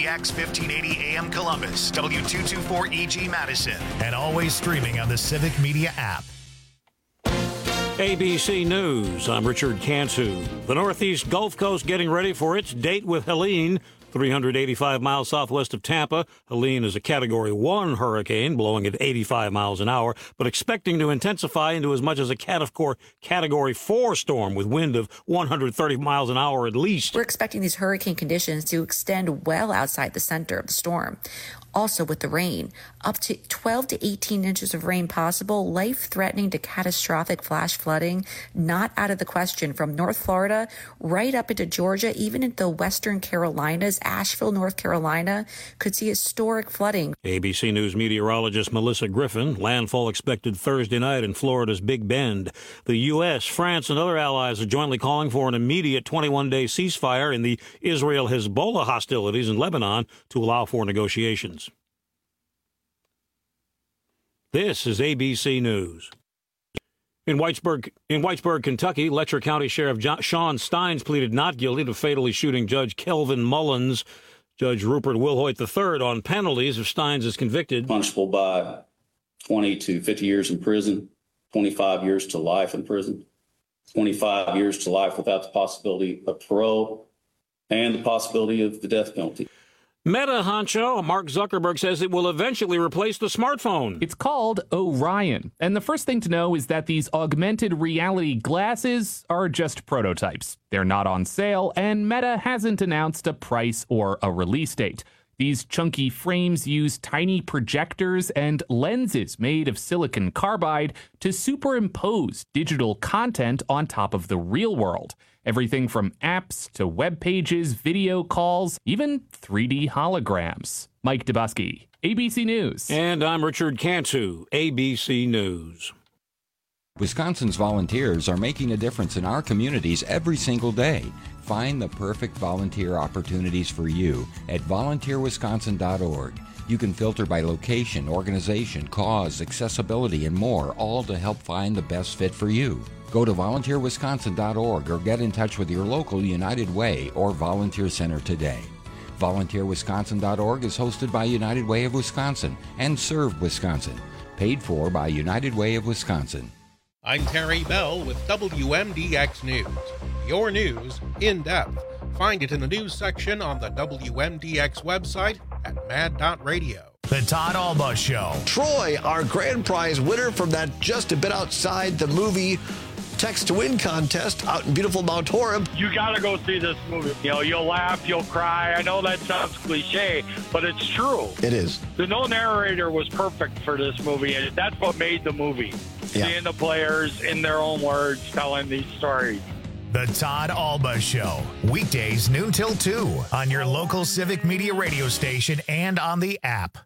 KMDX 1580 AM Columbus, W224EG Madison, and always streaming on the Civic Media app. ABC News, I'm Richard Cantu. The Northeast Gulf Coast getting ready for its date with Helene. 385 miles southwest of Tampa. Helene is a Category 1 hurricane, blowing at 85 miles an hour, but expecting to intensify into as much as a Category 4 storm with wind of 130 miles an hour at least. We're expecting these hurricane conditions to extend well outside the center of the storm. Also with the rain, up to 12 to 18 inches of rain possible, life-threatening to catastrophic flash flooding, not out of the question from North Florida right up into Georgia, even into the western Carolinas. Asheville, North Carolina could see historic flooding. ABC News meteorologist Melissa Griffin, landfall expected Thursday night in Florida's Big Bend. The U.S., France, and other allies are jointly calling for an immediate 21-day ceasefire in the Israel-Hezbollah hostilities in Lebanon to allow for negotiations. This is ABC News. In Whitesburg, Kentucky, Letcher County Sheriff Sean Steins pleaded not guilty to fatally shooting Judge Kelvin Mullins. Judge Rupert Wilhoit III on penalties if Steins is convicted. Punishable by 20 to 50 years in prison, 25 years to life in prison, 25 years to life without the possibility of parole, and the possibility of the death penalty. Meta honcho Mark Zuckerberg says it will eventually replace the smartphone. It's called Orion. And the first thing to know is that these augmented reality glasses are just prototypes. They're not on sale, and Meta hasn't announced a price or a release date. These chunky frames use tiny projectors and lenses made of silicon carbide to superimpose digital content on top of the real world. Everything from apps to web pages, video calls, even 3D holograms. Mike Dubusky, ABC News. And I'm Richard Cantu, ABC News. Wisconsin's volunteers are making a difference in our communities every single day. Find the perfect volunteer opportunities for you at volunteerwisconsin.org. You can filter by location, organization, cause, accessibility, and more, all to help find the best fit for you. Go to volunteerwisconsin.org or get in touch with your local United Way or Volunteer Center today. VolunteerWisconsin.org is hosted by United Way of Wisconsin and Serve Wisconsin. Paid for by United Way of Wisconsin. I'm Terry Bell with WMDX News. Your news in depth. Find it in the news section on the WMDX website at mad.radio. The Todd Alba Show. Troy, our grand prize winner from that Just a Bit Outside the Movie Text to Win contest out in beautiful Mount Horeb. You got to go see this movie. You know, you'll laugh, you'll cry. I know that sounds cliche, but it's true. It is. The no narrator was perfect for this movie, and that's what made the movie. Yeah. Seeing the players in their own words telling these stories. The Todd Alba Show. Weekdays noon till 2 on your local Civic Media radio station and on the app.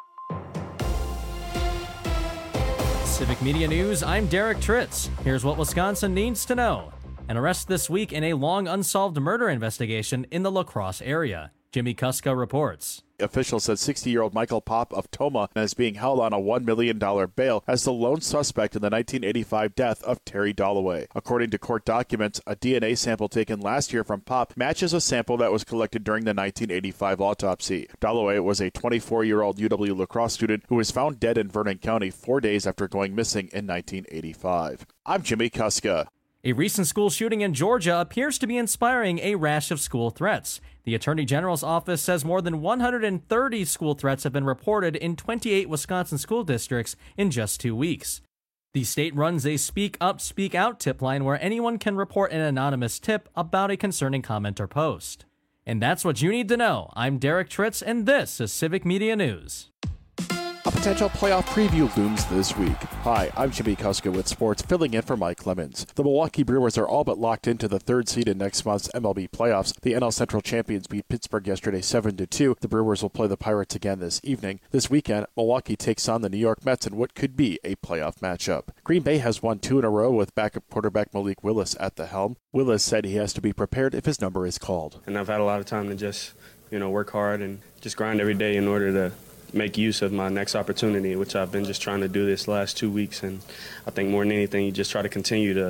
Civic Media News, I'm Derek Tritz. Here's what Wisconsin needs to know. An arrest this week in a long unsolved murder investigation in the La Crosse area. Jimmy Kuska reports. Officials said 60-year-old Michael Popp of Tomah is being held on a $1 million bail as the lone suspect in the 1985 death of Terry Dalloway. According to court documents, a DNA sample taken last year from Popp matches a sample that was collected during the 1985 autopsy. Dalloway was a 24-year-old UW La Crosse student who was found dead in Vernon County 4 days after going missing in 1985. I'm Jimmy Kuska. A recent school shooting in Georgia appears to be inspiring a rash of school threats. The Attorney General's office says more than 130 school threats have been reported in 28 Wisconsin school districts in just 2 weeks. The state runs a Speak Up, Speak Out tip line where anyone can report an anonymous tip about a concerning comment or post. And that's what you need to know. I'm Derek Tritz, and this is Civic Media News. A potential playoff preview looms this week. Hi, I'm Jimmy Kuska with sports, filling in for Mike Lemons. The Milwaukee Brewers are all but locked into the third seed in next month's MLB playoffs. The NL Central champions beat Pittsburgh yesterday 7-2. The Brewers will play the Pirates again this evening. This weekend, Milwaukee takes on the New York Mets in what could be a playoff matchup. Green Bay has won 2 in a row with backup quarterback Malik Willis at the helm. Willis said he has to be prepared if his number is called. And I've had a lot of time to just, work hard and just grind every day in order to make use of my next opportunity, which I've been just trying to do this last 2 weeks. And I think more than anything, you just try to continue to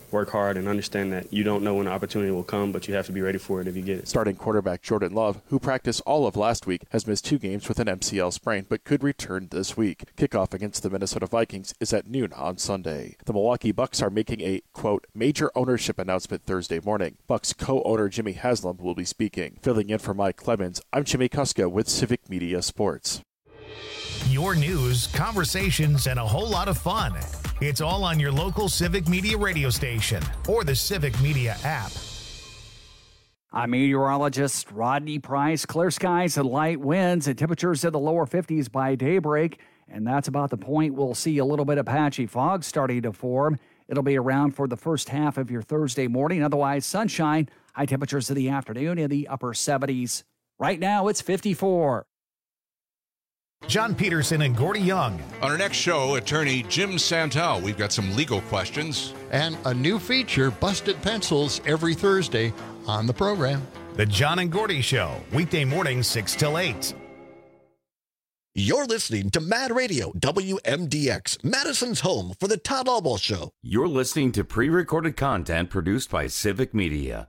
work hard and understand that you don't know when the opportunity will come, but you have to be ready for it if you get it. Starting quarterback Jordan Love, who practiced all of last week, has missed 2 games with an MCL sprain but could return this week. Kickoff against the Minnesota Vikings is at noon on Sunday. The Milwaukee Bucks are making a, quote, major ownership announcement Thursday morning. Bucks co-owner Jimmy Haslam will be speaking. Filling in for Mike Clemens, I'm Jimmy Kuska with Civic Media Sports. Your news, conversations, and a whole lot of fun. It's all on your local Civic Media radio station or the Civic Media app. I'm meteorologist Rodney Price. Clear skies and light winds and temperatures in the lower 50s by daybreak. And that's about the point we'll see a little bit of patchy fog starting to form. It'll be around for the first half of your Thursday morning. Otherwise, sunshine, high temperatures in the afternoon in the upper 70s. Right now, it's 54. John Peterson and Gordy Young. On our next show, attorney Jim Santel. We've got some legal questions. And a new feature, Busted Pencils, every Thursday on the program. The John and Gordy Show, weekday mornings 6 till 8. You're listening to Mad Radio, WMDX, Madison's home for the Todd Albaugh Show. You're listening to pre-recorded content produced by Civic Media.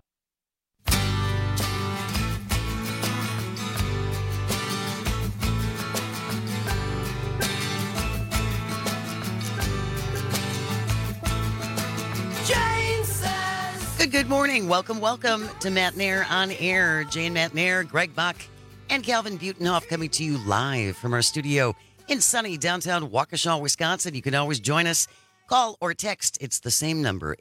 Good morning. Welcome to Matt Nair on Air. Jane Matt Nair, Greg Bach, and Calvin Butenhoff coming to you live from our studio in sunny downtown Waukesha, Wisconsin. You can always join us. Call or text. It's the same number,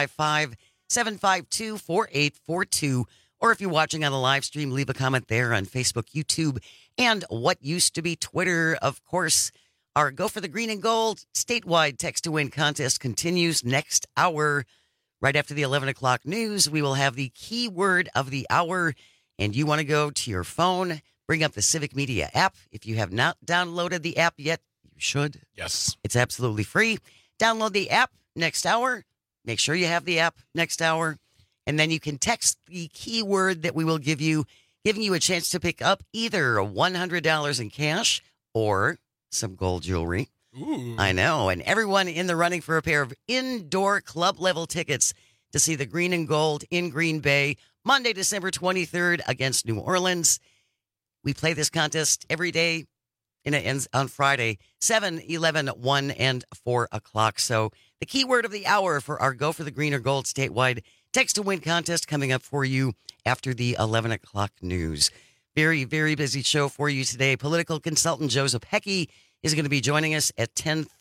855-752-4842. Or if you're watching on the live stream, leave a comment there on Facebook, YouTube, and what used to be Twitter. Of course, our Go for the Green and Gold statewide text to win contest continues next hour. Right after the 11 o'clock news, we will have the keyword of the hour, and you want to go to your phone, bring up the Civic Media app. If you have not downloaded the app yet, you should. Yes. It's absolutely free. Download the app next hour. Make sure you have the app next hour, and then you can text the keyword that we will give you, giving you a chance to pick up either $100 in cash or some gold jewelry. Ooh. I know. And everyone in the running for a pair of indoor club level tickets to see the Green and Gold in Green Bay Monday, December 23rd against New Orleans. We play this contest every day and it ends on Friday, 7, 11, 1, and 4 o'clock. So the keyword of the hour for our Go for the Green or Gold statewide text to win contest coming up for you after the 11 o'clock news. Very, very busy show for you today. Political consultant Joseph Heckey is going to be joining us at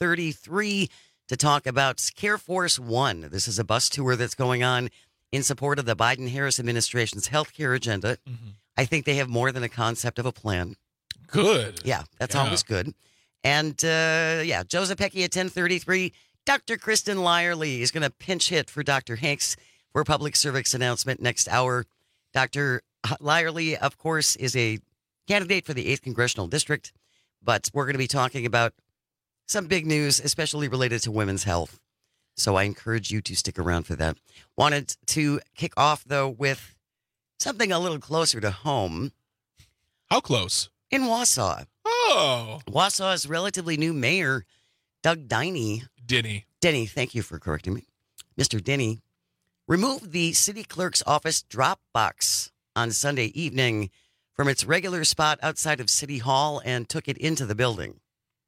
10:33 to talk about Care Force One. This is a bus tour that's going on in support of the Biden-Harris administration's health care agenda. Mm-hmm. I think they have more than a concept of a plan. Good. Yeah, that's always good. And, Joseph Heckey at 10:33. Dr. Kristen Lyerly is going to pinch hit for Dr. Hanks for a public service announcement next hour. Dr. Lyerly, of course, is a candidate for the 8th Congressional District. But we're going to be talking about some big news, especially related to women's health. So I encourage you to stick around for that. Wanted to kick off, though, with something a little closer to home. How close? In Wausau. Oh. Wausau's relatively new mayor, Doug Denny. Denny, thank you for correcting me. Mr. Denny removed the city clerk's office drop box on Sunday evening from its regular spot outside of City Hall and took it into the building.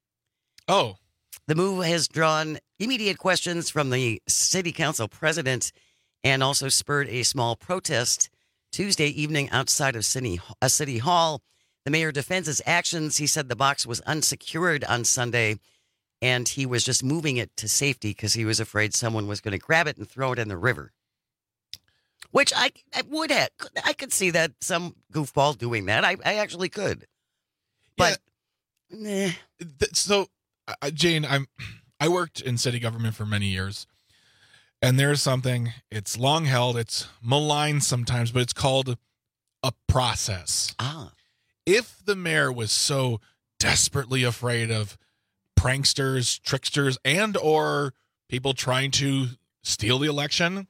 Oh. The move has drawn immediate questions from the city council president and also spurred a small protest Tuesday evening outside of City Hall. The mayor defends his actions. He said the box was unsecured on Sunday and he was just moving it to safety because he was afraid someone was going to grab it and throw it in the river. Which I would have. I could see that some goofball doing that. I actually could. But, So, Jane, I worked in city government for many years. And there's something, it's long held, it's maligned sometimes, but it's called a process. If the mayor was so desperately afraid of pranksters, tricksters, and or people trying to steal the election,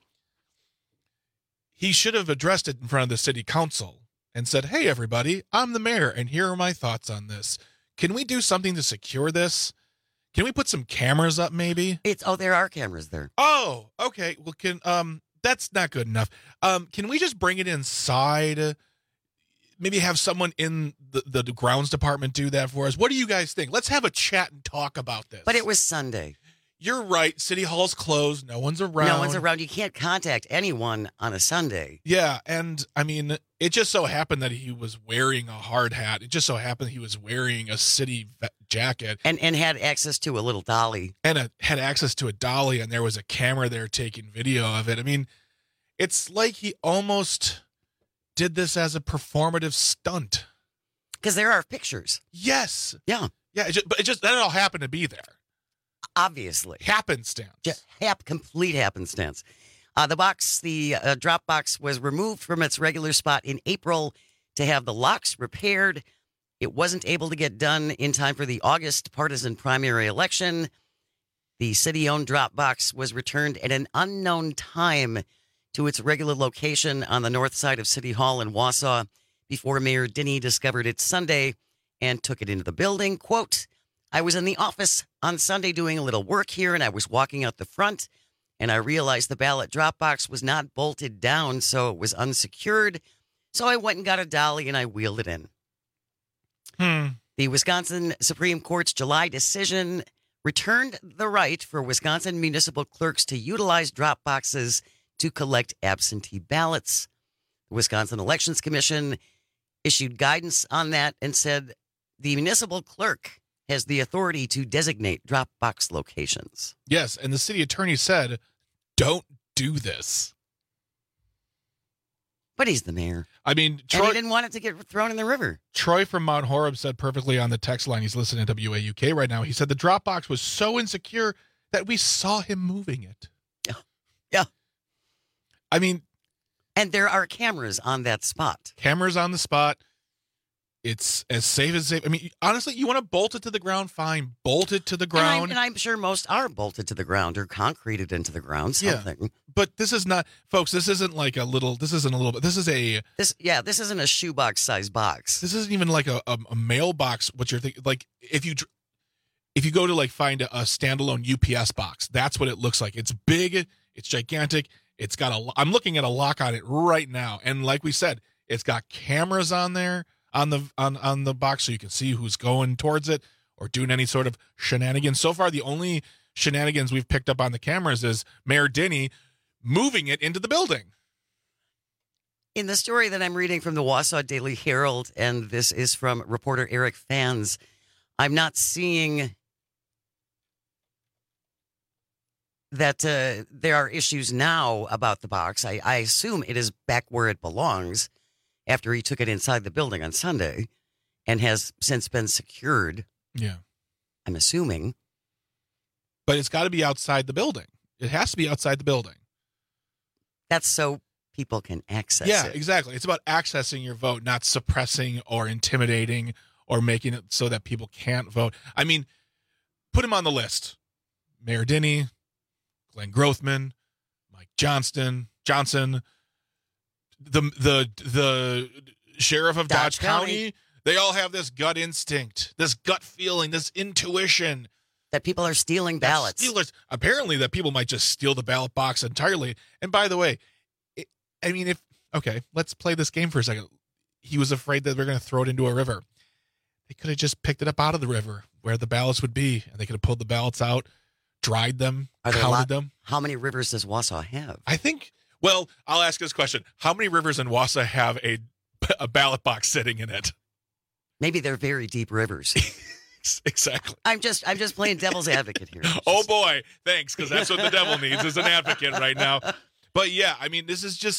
he should have addressed it in front of the city council and said, hey, everybody, I'm the mayor, and here are my thoughts on this. Can we do something to secure this? Can we put some cameras up, maybe? There are cameras there. Oh, okay. Well, that's not good enough. Can we just bring it inside? Maybe have someone in the grounds department do that for us. What do you guys think? Let's have a chat and talk about this. But it was Sunday. You're right. City Hall's closed. No one's around. No one's around. You can't contact anyone on a Sunday. Yeah, and I mean, it just so happened that he was wearing a hard hat. It just so happened he was wearing a city jacket. And had access to a little dolly. And had access to a dolly, and there was a camera there taking video of it. I mean, it's like he almost did this as a performative stunt. Because there are pictures. Yes. Yeah. Yeah, but it just that all happened to be there. Obviously. Happenstance. Just complete happenstance. The drop box was removed from its regular spot in April to have the locks repaired. It wasn't able to get done in time for the August partisan primary election. The city-owned drop box was returned at an unknown time to its regular location on the north side of City Hall in Wausau before Mayor Dinny discovered it Sunday and took it into the building. Quote, I was in the office on Sunday doing a little work here, and I was walking out the front, and I realized the ballot drop box was not bolted down, so it was unsecured. So I went and got a dolly, and I wheeled it in. The Wisconsin Supreme Court's July decision returned the right for Wisconsin municipal clerks to utilize drop boxes to collect absentee ballots. The Wisconsin Elections Commission issued guidance on that and said the municipal clerk has the authority to designate drop box locations. Yes, and the city attorney said, don't do this. But he's the mayor. I mean, Troy, and he didn't want it to get thrown in the river. Troy from Mount Horeb said perfectly on the text line. He's listening to WAUK right now. He said the drop box was so insecure that we saw him moving it. Yeah. I mean. And there are cameras on that spot. Cameras on the spot. It's as safe as safe. I mean, honestly, you want to bolt it to the ground, fine. Bolt it to the ground. And I'm sure most are bolted to the ground or concreted into the ground, something. Yeah, but this is not, folks, this isn't like a little, this isn't a little bit, this is a... This isn't a shoebox size box. This isn't even like a mailbox, what you're thinking. Like, if you go to like find a standalone UPS box, that's what it looks like. It's big, it's gigantic, it's got I'm looking at a lock on it right now. And like we said, it's got cameras on there. On the box, so you can see who's going towards it or doing any sort of shenanigans. So far, the only shenanigans we've picked up on the cameras is Mayor Dinny moving it into the building. In the story that I'm reading from the Wausau Daily Herald, and this is from reporter Eric Fans, I'm not seeing that there are issues now about the box. I assume it is back where it belongs, after he took it inside the building on Sunday and has since been secured. Yeah. I'm assuming. But it's got to be outside the building. It has to be outside the building. That's so people can access it. Yeah, exactly. It's about accessing your vote, not suppressing or intimidating or making it so that people can't vote. I mean, put him on the list. Mayor Dinny, Glenn Grothman, Mike Johnson, the sheriff of Dodge County, they all have this gut instinct, this gut feeling, this intuition that people are stealing ballots. Apparently that people might just steal the ballot box entirely. And by the way, let's play this game for a second. He was afraid that they're going to throw it into a river. They could have just picked it up out of the river where the ballots would be, and they could have pulled the ballots out, dried them, counted them. How many rivers does Wausau have? I think... Well, I'll ask this question. How many rivers in Wausau have a ballot box sitting in it? Maybe they're very deep rivers. Exactly. I'm just playing devil's advocate here. Oh, boy. Thanks, because that's what the devil needs is an advocate right now. But, yeah, I mean,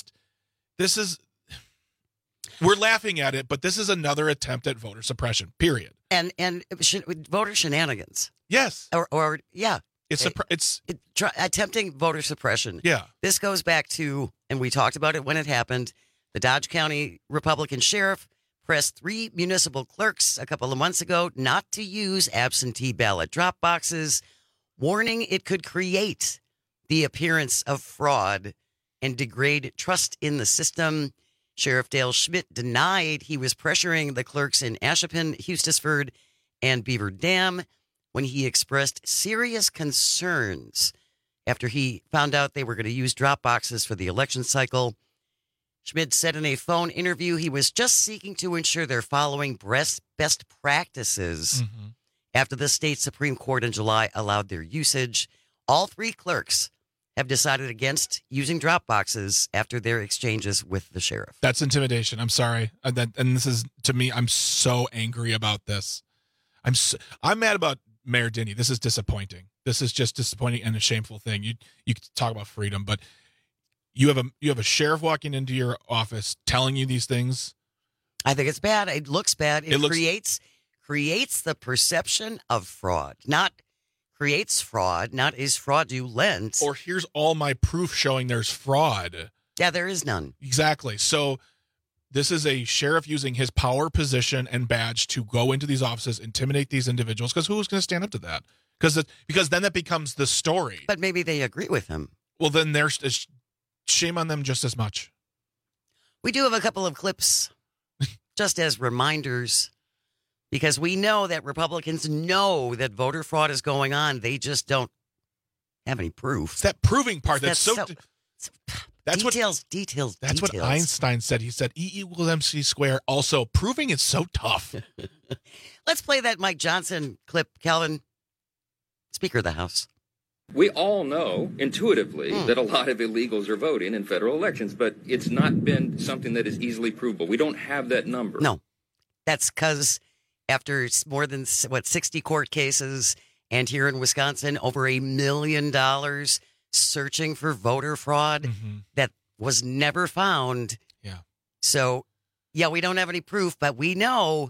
we're laughing at it, but this is another attempt at voter suppression, period. And voter shenanigans. Yes. Or yeah. It's attempting voter suppression. Yeah. This goes back to, and we talked about it when it happened, the Dodge County Republican sheriff pressed 3 municipal clerks a couple of months ago not to use absentee ballot drop boxes, warning it could create the appearance of fraud and degrade trust in the system. Sheriff Dale Schmidt denied he was pressuring the clerks in Ashippun, Hustisford, and Beaver Dam. when he expressed serious concerns after he found out they were going to use drop boxes for the election cycle. Schmid said in a phone interview he was just seeking to ensure they're following best practices after the state Supreme Court in July allowed their usage. All 3 clerks have decided against using drop boxes after their exchanges with the sheriff. That's intimidation. I'm sorry. And this is, to me, I'm so angry about this. I'm mad about Mayor Dinny. This is disappointing. This is just disappointing and a shameful thing. You talk about freedom, but you have a sheriff walking into your office telling you these things. I think it's bad. It looks bad. It creates the perception of fraud. Not creates fraud, not is fraudulent. Or here's all my proof showing there's fraud. Yeah, there is none. Exactly. So this is a sheriff using his power, position, and badge to go into these offices, intimidate these individuals, because who's going to stand up to that? Because then that becomes the story. But maybe they agree with him. Well, then there's shame on them just as much. We do have a couple of clips just as reminders, because we know that Republicans know that voter fraud is going on. They just don't have any proof. It's that proving part that's details. That's what Einstein said. He said E = MC squared. Also, proving is so tough. Let's play that Mike Johnson clip, Calvin, Speaker of the House. We all know intuitively that a lot of illegals are voting in federal elections, but it's not been something that is easily provable. We don't have that number. No, that's because after more than 60 court cases, and here in Wisconsin, over $1 million searching for voter fraud that was never found. Yeah. So, yeah, we don't have any proof, but we know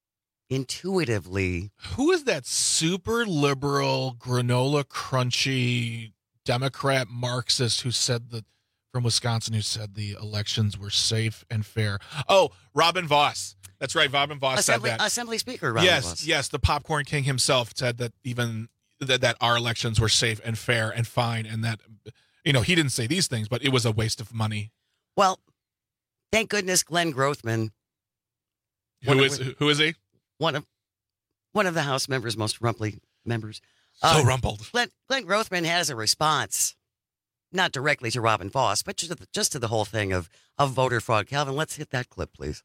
intuitively. Who is that super liberal, granola crunchy Democrat Marxist who said that from Wisconsin, who said the elections were safe and fair? Oh, Robin Vos. That's right. Robin Vos said that. Assembly Speaker Robin Vos. Yes. The popcorn king himself said that even that our elections were safe and fair and fine, and that, he didn't say these things, but it was a waste of money. Well, thank goodness Glenn Grothman. Who is he? One of the House members, most rumply members. So rumpled. Glenn Grothman has a response, not directly to Robin Vos, but just to the whole thing of voter fraud. Calvin, let's hit that clip, please.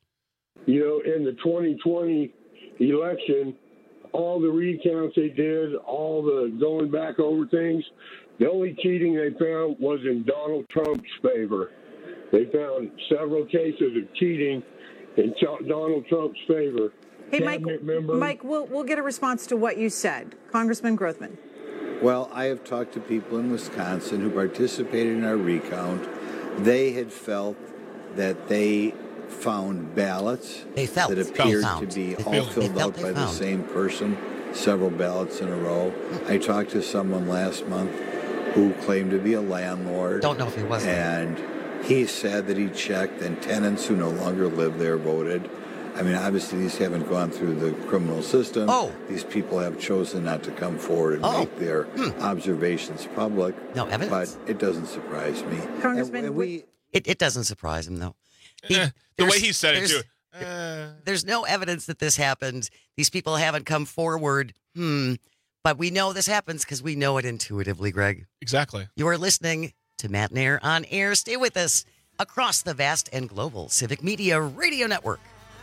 In the 2020 election, all the recounts they did, all the going back over things, the only cheating they found was in Donald Trump's favor. They found several cases of cheating in Donald Trump's favor. Hey, Mike, we'll get a response to what you said. Congressman Grothman. Well, I have talked to people in Wisconsin who participated in our recount. They had felt that they found ballots that appeared to be all filled out by the same person, several ballots in a row. I talked to someone last month who claimed to be a landlord. Don't know if he was. And he said that he checked, and tenants who no longer live there voted. I mean, obviously, these haven't gone through the criminal system. These people have chosen not to come forward and make their observations public. No evidence. But it doesn't surprise me. Congressman, it doesn't surprise him, though. The way he said it, too. There's no evidence that this happened. These people haven't come forward. But we know this happens because we know it intuitively, Greg. Exactly. You are listening to Matt and Air on Air. Stay with us across the vast and global Civic Media Radio Network.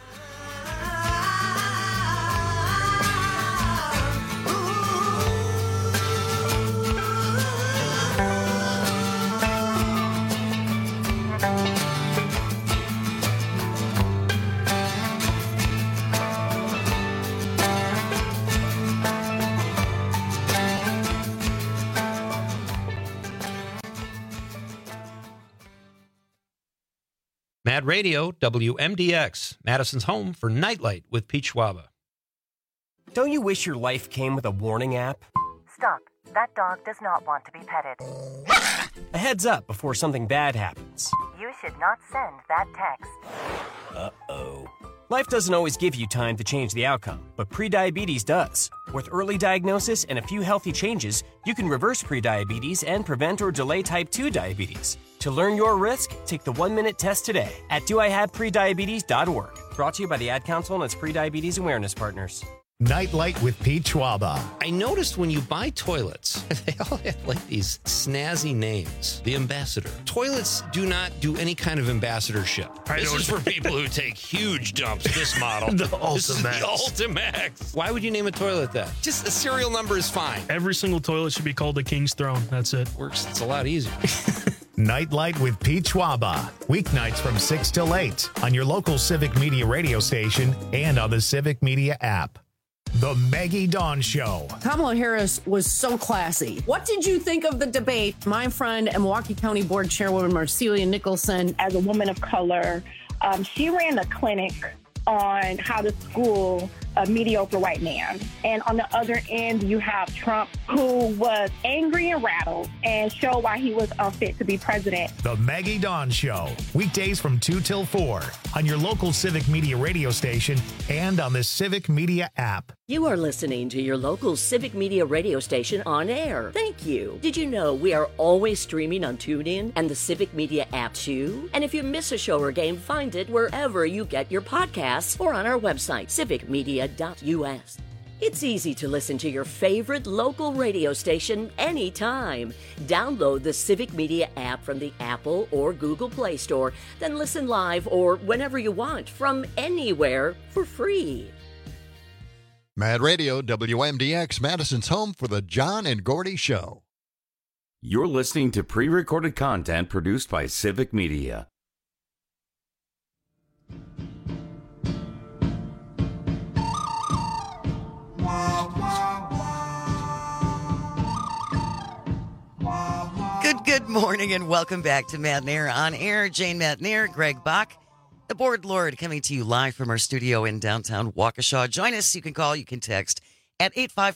Mad Radio, WMDX, Madison's home for Nightlight with Pete Schwaba. Don't you wish your life came with a warning app? Stop. That dog does not want to be petted. A heads up before something bad happens. You should not send that text. Uh-oh. Life doesn't always give you time to change the outcome, but prediabetes does. With early diagnosis and a few healthy changes, you can reverse prediabetes and prevent or delay type 2 diabetes. To learn your risk, take the 1-minute test today at doihaveprediabetes.org. Brought to you by the Ad Council and its prediabetes awareness partners. Nightlight with Pete Schwaba. I noticed when you buy toilets, they all have like these snazzy names. The Ambassador. Toilets do not do any kind of ambassadorship. This is for people who take huge dumps, this model. The This is the Ultimax. Ultimax. Why would you name a toilet that? Just the serial number is fine. Every single toilet should be called the King's Throne. That's it. Works. It's a lot easier. Nightlight with Pete Schwaba. Weeknights from 6 till 8 on your local Civic Media radio station and on the Civic Media app. The Maggie Dawn Show. Kamala Harris was so classy. What did you think of the debate? My friend and Milwaukee County Board Chairwoman Marcelia Nicholson. As a woman of color, she ran a clinic on how to school a mediocre white man. And on the other end, you have Trump, who was angry and rattled and showed why he was unfit to be president. The Maggie Dawn Show. Weekdays from 2 till 4 on your local Civic Media radio station and on the Civic Media app. You are listening to your local Civic Media radio station on air. Thank you. Did you know we are always streaming on TuneIn and the Civic Media app too? And if you miss a show or game, find it wherever you get your podcasts or on our website, civicmedia.us. It's easy to listen to your favorite local radio station anytime. Download the Civic Media app from the Apple or Google Play Store, then listen live or whenever you want from anywhere for free. Mad Radio, WMDX, Madison's home for the John and Gordy Show. You're listening to pre-recorded content produced by Civic Media. Good morning and welcome back to Mad and Air on air. Jane Matnair, Greg Bach, the board lord, coming to you live from our studio in downtown Waukesha. Join us. You can call, you can text at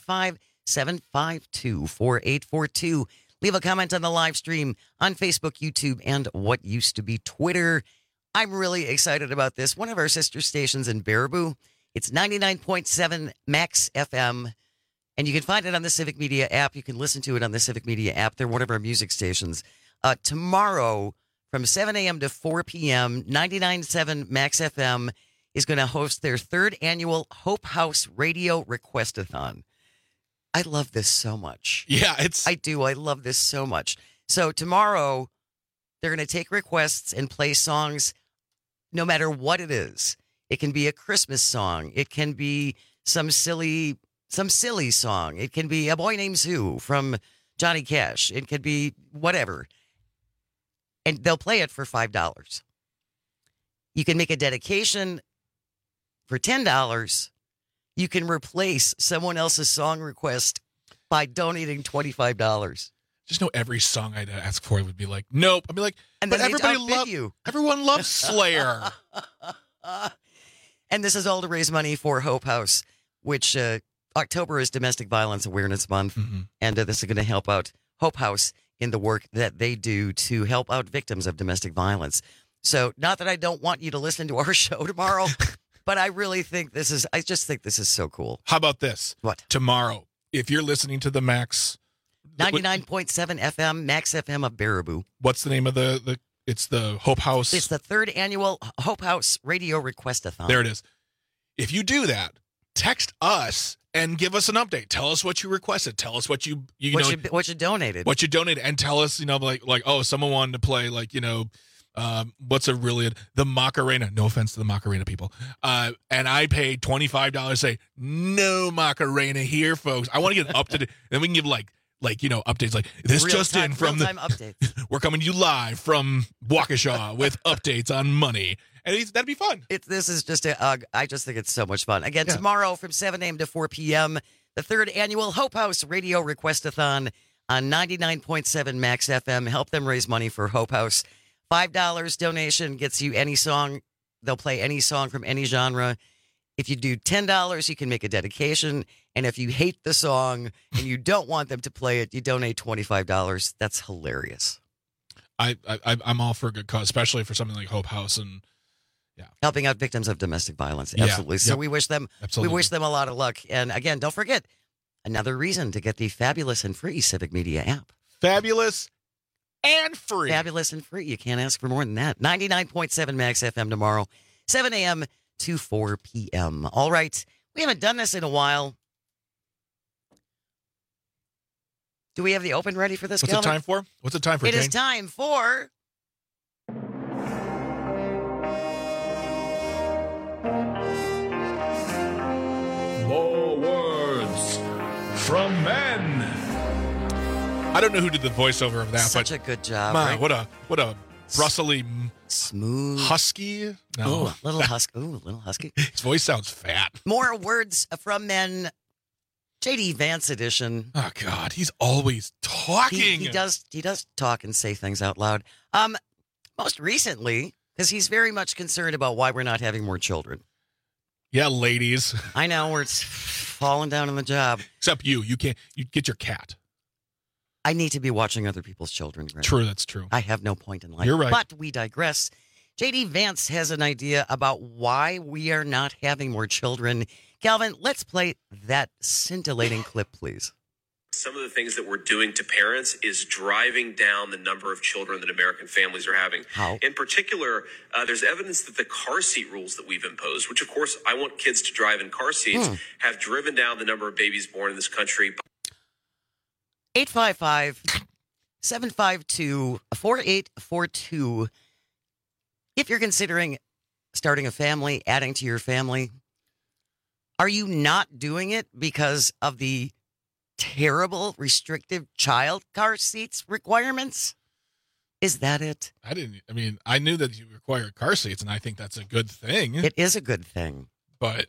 855-752-4842. Leave a comment on the live stream on Facebook, YouTube, and what used to be Twitter. I'm really excited about this. One of our sister stations in Baraboo. It's 99.7 Max FM. And you can find it on the Civic Media app. You can listen to it on the Civic Media app. They're one of our music stations. Tomorrow, from 7 a.m. to 4 p.m., 99.7 Max FM is going to host their third annual Hope House Radio Request-a-thon. I love this so much. Yeah, I do. I love this so much. So tomorrow, they're going to take requests and play songs no matter what it is. It can be a Christmas song. It can be some silly song. It can be A Boy Named Sue from Johnny Cash. It could be whatever. And they'll play it for $5. You can make a dedication for $10. You can replace someone else's song request by donating $25. Just know every song I'd ask for would be like, nope. I'd be like, and but then everyone loves Slayer. And this is all to raise money for Hope House, which October is Domestic Violence Awareness Month, and this is going to help out Hope House in the work that they do to help out victims of domestic violence. So, not that I don't want you to listen to our show tomorrow, but I really think I just think this is so cool. How about this? What? Tomorrow, if you're listening to the Max 99.7 FM, Max FM of Baraboo. What's the name of it's the Hope House? It's the third annual Hope House Radio Request-a-thon. There it is. If you do that, text us and give us an update. Tell us what you requested. Tell us what you donated. What you donated, and tell us, like oh, someone wanted to play what's the Macarena. No offense to the Macarena people. And I paid $25. Say no Macarena here, folks. I want to get up to date. Then we can give updates like this just in from the updates. We're coming to you live from Waukesha with updates on money. And that'd be fun. This is just I just think it's so much fun. Again, tomorrow from 7 a.m. to 4 p.m., the third annual Hope House Radio Request-a-thon on 99.7 Max FM. Help them raise money for Hope House. $5 donation gets you any song. They'll play any song from any genre. If you do $10, you can make a dedication. And if you hate the song and you don't want them to play it, you donate $25. That's hilarious. I'm all for a good cause, especially for something like Hope House and helping out victims of domestic violence. Absolutely. So we wish them a lot of luck. And again, don't forget, another reason to get the fabulous and free Civic Media app. Fabulous and free. Fabulous and free. You can't ask for more than that. 99.7 Max FM tomorrow, 7 a.m. to 4 p.m. All right. We haven't done this in a while. Do we have the open ready for this, What's Calvin? it time for? What's it time for, It Jane? is time for... More words from men. I don't know who did the voiceover of that, Such but a good job. man, Right? what a brustly, smooth, husky. No, Ooh, little husky. His voice sounds fat. More words from men. JD Vance edition. Oh God, he's always talking. He does talk and say things out loud. Most recently, because he's very much concerned about why we're not having more children. Yeah, ladies. I know we're falling down on the job. Except you. You can't. You get your cat. I need to be watching other people's children. Greg. True, that's true. I have no point in life. You're right. But we digress. JD Vance has an idea about why we are not having more children. Calvin, let's play that scintillating clip, please. Some of the things that we're doing to parents is driving down the number of children that American families are having. How? In particular, there's evidence that the car seat rules that we've imposed, which of course I want kids to drive in car seats, have driven down the number of babies born in this country. 855-752-4842. If you're considering starting a family, adding to your family, are you not doing it because of the terrible restrictive child car seats requirements? Is that it? I knew that you require car seats, and I think that's a good thing. It is a good thing. But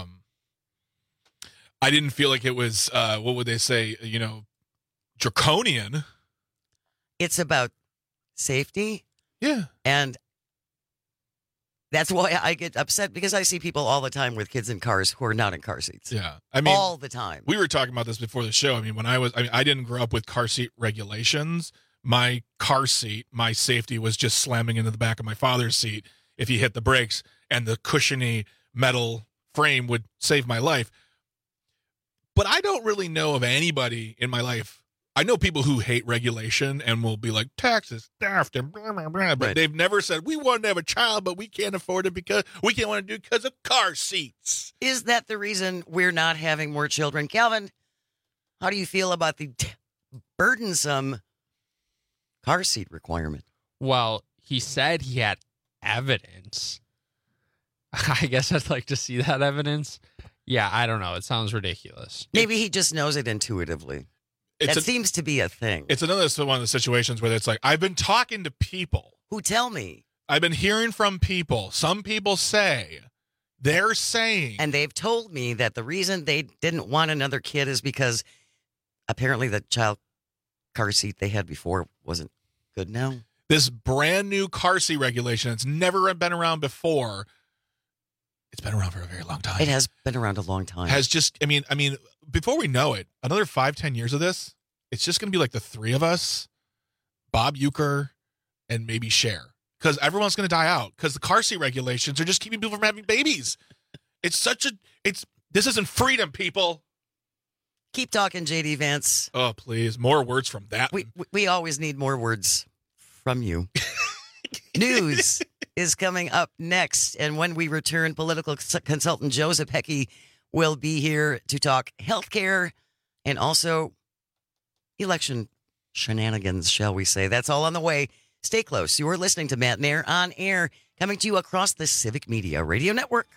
I didn't feel like it was, what would they say, draconian. It's about safety. Yeah. And that's why I get upset, because I see people all the time with kids in cars who are not in car seats. Yeah. I mean, all the time. We were talking about this before the show. I mean, I didn't grow up with car seat regulations. My car seat, my safety was just slamming into the back of my father's seat if he hit the brakes, and the cushiony metal frame would save my life. But I don't really know of anybody in my life. I know people who hate regulation and will be like, taxes, theft, and blah, blah, blah. But they've never said, we want to have a child, but we can't afford it because we can't want to do it because of car seats. Is that the reason we're not having more children? Calvin, how do you feel about the burdensome car seat requirement? Well, he said he had evidence. I guess I'd like to see that evidence. Yeah, I don't know. It sounds ridiculous. Maybe he just knows it intuitively. That seems to be a thing. It's another one of the situations where it's like, I've been talking to people. Who tell me? I've been hearing from people. Some people say, they're saying. And they've told me that the reason they didn't want another kid is because apparently the child car seat they had before wasn't good now. This brand new car seat regulation, it's never been around before. It's been around for a very long time. It has been around a long time. Has just, I mean, before we know it, another 5-10 years of this, it's just going to be like the three of us, Bob Uecker, and maybe Cher. Because everyone's going to die out. Because the car seat regulations are just keeping people from having babies. This isn't freedom, people. Keep talking, JD Vance. Oh, please. More words from that. We always need more words from you. News is coming up next. And when we return, political consultant Joe Zepecki will be here to talk healthcare and also election shenanigans, shall we say. That's all on the way. Stay close. You are listening to Matt Nair on air, coming to you across the Civic Media Radio Network.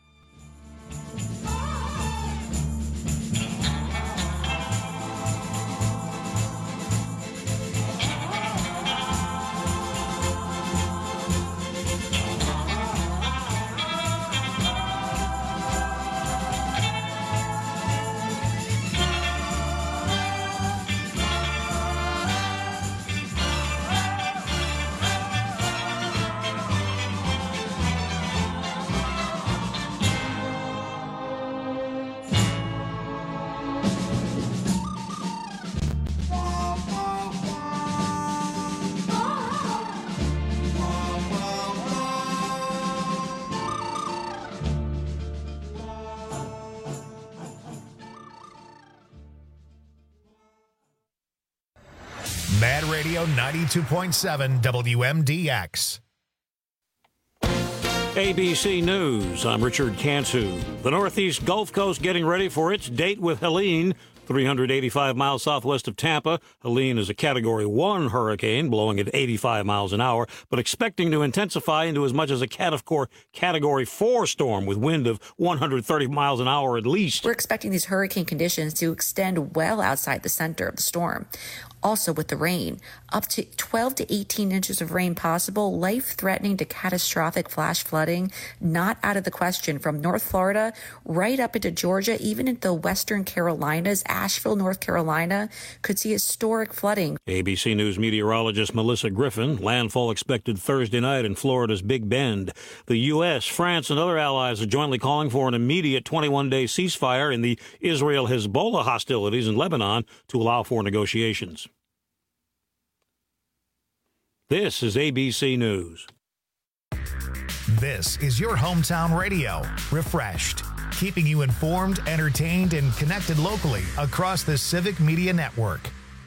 Mad Radio 92.7 WMDX. ABC News, I'm Richard Cantu. The Northeast Gulf Coast getting ready for its date with Helene. 385 miles southwest of Tampa. Helene is a Category 1 hurricane, blowing at 85 miles an hour, but expecting to intensify into as much as a Category 4 storm with wind of 130 miles an hour at least. We're expecting these hurricane conditions to extend well outside the center of the storm. Also with the rain, up to 12 to 18 inches of rain possible, life-threatening to catastrophic flash flooding, not out of the question from North Florida right up into Georgia, even into the Western Carolinas. Asheville, North Carolina could see historic flooding. ABC News meteorologist Melissa Griffin. Landfall expected Thursday night in Florida's Big Bend. The U.S., France, and other allies are jointly calling for an immediate 21-day ceasefire in the Israel-Hezbollah hostilities in Lebanon to allow for negotiations. This is ABC News. This is your hometown radio, Refreshed, keeping you informed, entertained, and connected locally across the Civic Media Network.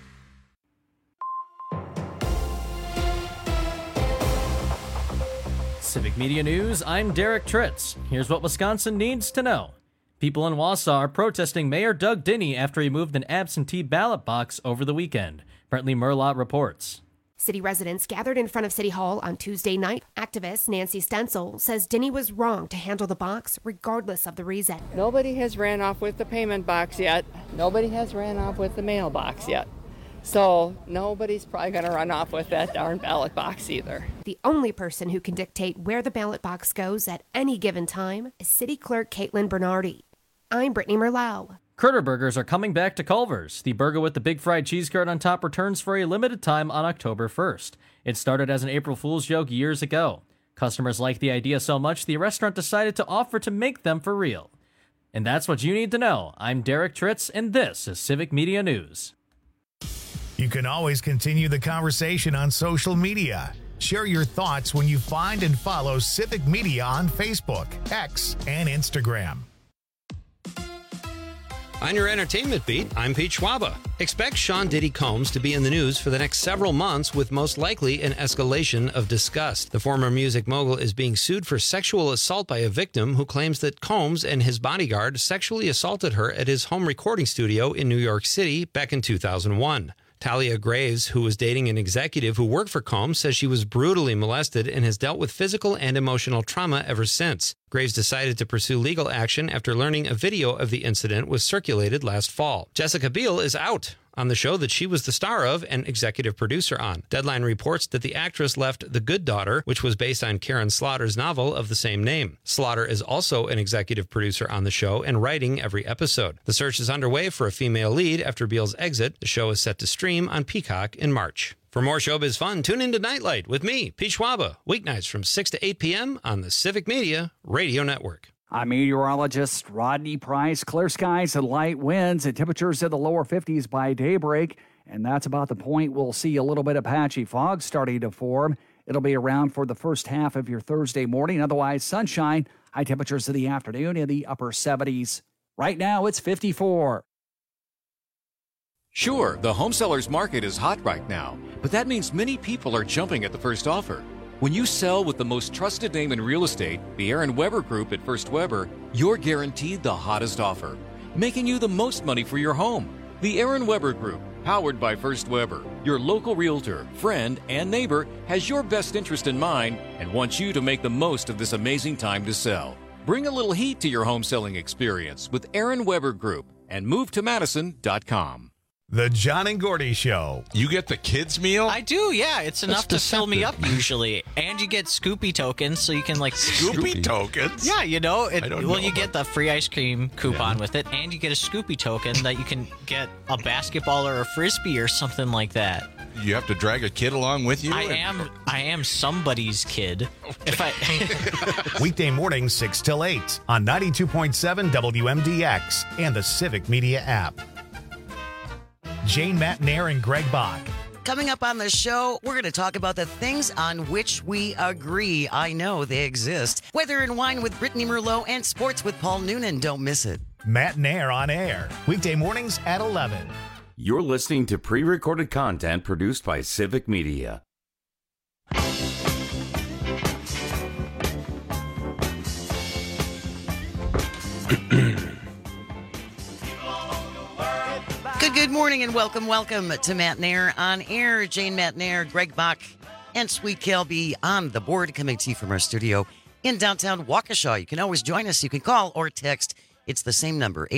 Civic Media News, I'm Derek Tritz. Here's what Wisconsin needs to know. People in Wausau are protesting Mayor Doug Dinney after he moved an absentee ballot box over the weekend. Brentley Merlot reports. City residents gathered in front of City Hall on Tuesday night. Activist Nancy Stencil says Dinney was wrong to handle the box regardless of the reason. Nobody has ran off with the payment box yet. Nobody has ran off with the mailbox yet. So nobody's probably going to run off with that darn ballot box either. The only person who can dictate where the ballot box goes at any given time is City Clerk Caitlin Bernardi. I'm Brittany Merlau. Critter Burgers are coming back to Culver's. The burger with the big fried cheese curd on top returns for a limited time on October 1st. It started as an April Fool's joke years ago. Customers liked the idea so much, the restaurant decided to offer to make them for real. And that's what you need to know. I'm Derek Tritz, and this is Civic Media News. You can always continue the conversation on social media. Share your thoughts when you find and follow Civic Media on Facebook, X, and Instagram. On your entertainment beat, I'm Pete Schwaba. Expect Sean Diddy Combs to be in the news for the next several months with most likely an escalation of disgust. The former music mogul is being sued for sexual assault by a victim who claims that Combs and his bodyguard sexually assaulted her at his home recording studio in New York City back in 2001. Talia Graves, who was dating an executive who worked for Combs, says she was brutally molested and has dealt with physical and emotional trauma ever since. Graves decided to pursue legal action after learning a video of the incident was circulated last fall. Jessica Biel is out on the show that she was the star of and executive producer on. Deadline reports that the actress left The Good Daughter, which was based on Karen Slaughter's novel of the same name. Slaughter is also an executive producer on the show and writing every episode. The search is underway for a female lead after Biel's exit. The show is set to stream on Peacock in March. For more showbiz fun, tune into Nightlight with me, Pete Schwaba, weeknights from 6 to 8 p.m. on the Civic Media Radio Network. I'm meteorologist Rodney Price. Clear skies and light winds and temperatures in the lower 50s by daybreak. And that's about the point we'll see a little bit of patchy fog starting to form. It'll be around for the first half of your Thursday morning. Otherwise, sunshine, high temperatures in the afternoon in the upper 70s. Right now, it's 54. Sure, the home seller's market is hot right now, but that means many people are jumping at the first offer. When you sell with the most trusted name in real estate, the Aaron Weber Group at First Weber, you're guaranteed the hottest offer, making you the most money for your home. The Aaron Weber Group, powered by First Weber, your local realtor, friend, and neighbor, has your best interest in mind and wants you to make the most of this amazing time to sell. Bring a little heat to your home selling experience with Aaron Weber Group and move to Madison.com. The John and Gordy Show. You get the kids' meal? I do, yeah. It's enough to fill me up usually. And you get Scoopy tokens, so you can like... Scoopy tokens? Yeah, you know. You get the free ice cream coupon with it, and you get a Scoopy token that you can get a basketball or a Frisbee or something like that. You have to drag a kid along with you? I am somebody's kid. Weekday mornings 6 till 8 on 92.7 WMDX and the Civic Media app. Jane Matnair and Greg Bach. Coming up on the show, we're going to talk about the things on which we agree. I know they exist. Weather and Wine with Brittany Merlot and Sports with Paul Noonan. Don't miss it. Matnair on air. Weekday mornings at 11. You're listening to pre-recorded content produced by Civic Media. Good morning and welcome to Matt Nair on air. Jane Matt Nair, Greg Bach, and Sweet Kelby on the board, coming to you from our studio in downtown Waukesha. You can always join us. You can call or text. It's the same number,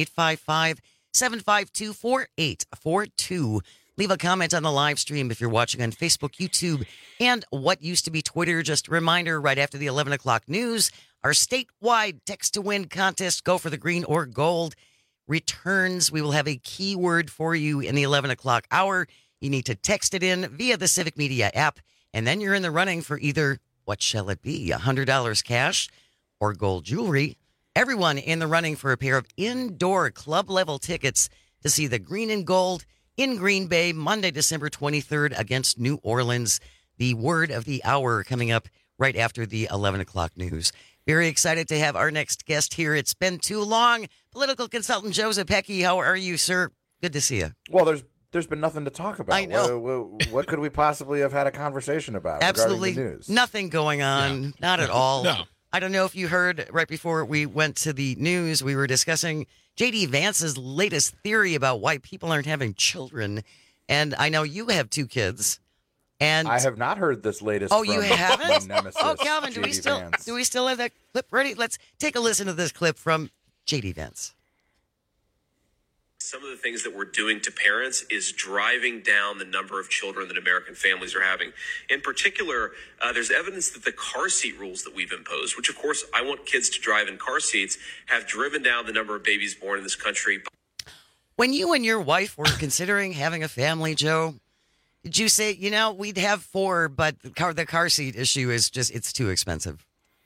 855-752-4842. Leave a comment on the live stream if you're watching on Facebook, YouTube, and what used to be Twitter. Just a reminder, right after the 11 o'clock news, our statewide text-to-win contest, Go for the Green or Gold, returns. We will have a keyword for you in the 11 o'clock hour. You need to text it in via the Civic Media app, and then you're in the running for either, what shall it be, $100 cash or gold jewelry. Everyone in the running for a pair of indoor club-level tickets to see the Green and Gold in Green Bay, Monday, December 23rd against New Orleans. The word of the hour coming up right after the 11 o'clock news. Very excited to have our next guest here. It's been too long. Political consultant Joseph Pecky, how are you, sir? Good to see you. Well, there's been nothing to talk about. I know. What could we possibly have had a conversation about? Absolutely regarding the news? nothing going on. Not at all. No. I don't know if you heard right before we went to the news, we were discussing J.D. Vance's latest theory about why people aren't having children. And I know you have 2 kids. And I have not heard this latest. Oh, you haven't? Nemesis, oh, Calvin, do we Vance. still have that clip ready? Let's take a listen to this clip from J.D. Vance. Some of the things that we're doing to parents is driving down the number of children that American families are having. In particular, there's evidence that the car seat rules that we've imposed, which of course I want kids to drive in car seats, have driven down the number of babies born in this country. When you and your wife were considering having a family, Joe, did you say, we'd have 4, but the car seat issue is just, it's too expensive?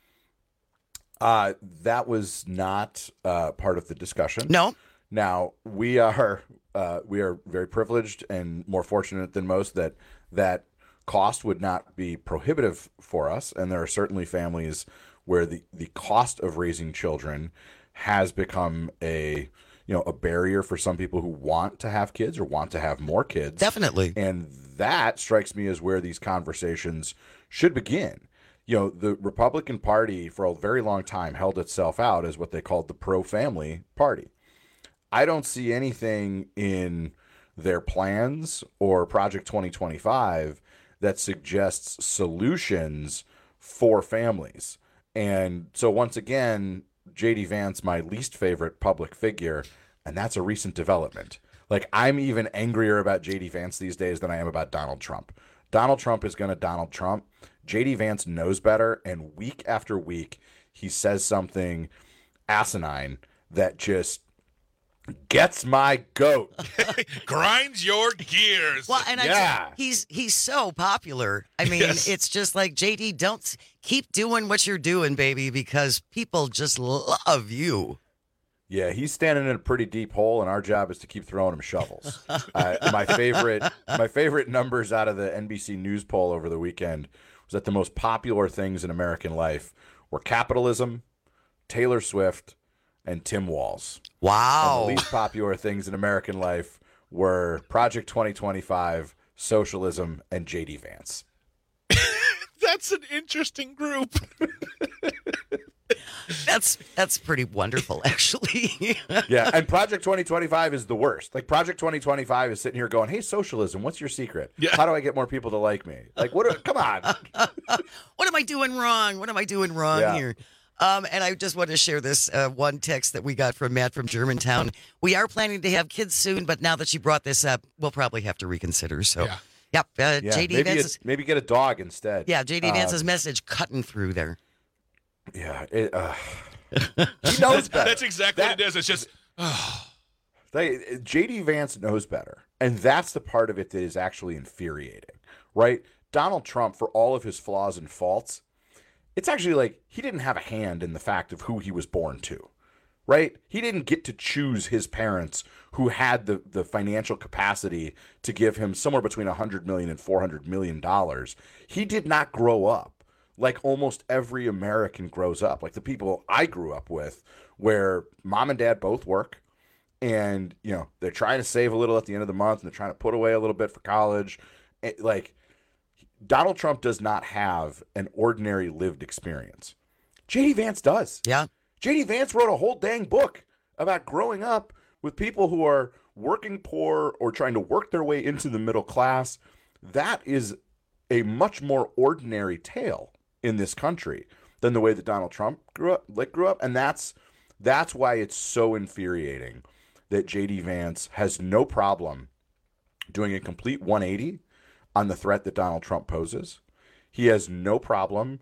That was not part of the discussion. No. Now, we are very privileged and more fortunate than most that cost would not be prohibitive for us. And there are certainly families where the cost of raising children has become a barrier for some people who want to have kids or want to have more kids. Definitely. And that strikes me as where these conversations should begin. The Republican Party for a very long time held itself out as what they called the pro-family party. I don't see anything in their plans or Project 2025 that suggests solutions for families. And so once again, J.D. Vance, my least favorite public figure, and that's a recent development. Like, I'm even angrier about J.D. Vance these days than I am about Donald Trump. Donald Trump is going to Donald Trump. J.D. Vance knows better, and week after week, he says something asinine that just gets my goat. Grinds your gears. Well, and he's so popular. I mean, It's just like, JD, don't keep doing what you're doing, baby, because people just love you. Yeah, he's standing in a pretty deep hole, and our job is to keep throwing him shovels. My favorite numbers out of the NBC News poll over the weekend was that the most popular things in American life were capitalism, Taylor Swift, and Tim Walz. Wow. And the least popular things in American life were Project 2025, socialism, and J.D. Vance. That's an interesting group. That's pretty wonderful, actually. Yeah, and Project 2025 is the worst. Like, Project 2025 is sitting here going, hey, socialism, what's your secret? Yeah. How do I get more people to like me? Like, come on. What am I doing wrong? What am I doing wrong here? And I just want to share this one text that we got from Matt from Germantown. We are planning to have kids soon, but now that you brought this up, we'll probably have to reconsider. So, yep. JD Vance's, maybe get a dog instead. Yeah, JD Vance's message cutting through there. Yeah, he knows better. That's exactly what it is. It's just, JD Vance knows better, and that's the part of it that is actually infuriating, right? Donald Trump, for all of his flaws and faults, it's actually like he didn't have a hand in the fact of who he was born to, right? He didn't get to choose his parents who had the financial capacity to give him somewhere between $100 million and $400 million. He did not grow up like almost every American grows up, like the people I grew up with, where mom and dad both work, and they're trying to save a little at the end of the month, and they're trying to put away a little bit for college. Like, Donald Trump does not have an ordinary lived experience. J.D. Vance does. Yeah. J.D. Vance wrote a whole dang book about growing up with people who are working poor or trying to work their way into the middle class. That is a much more ordinary tale in this country than the way that Donald Trump grew up. And that's why it's so infuriating that J.D. Vance has no problem doing a complete 180 on the threat that Donald Trump poses. He has no problem